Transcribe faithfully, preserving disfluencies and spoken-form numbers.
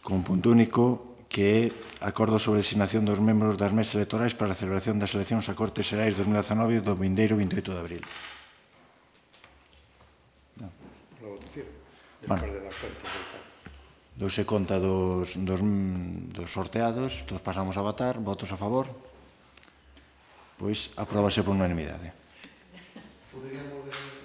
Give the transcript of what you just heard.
con un punto único, que é acordo sobre a designación dos membros das mesas electorais para a celebración das eleccións a Cortes Xerais dos mil dezanove do vindeiro vinte e oito de abril. Por la votación, despois de dar conta do tal. Douse conta dos, dos, dos sorteados, todos pasamos a votar, votos a favor, pois apróbase por unanimidade. Poderíamos ver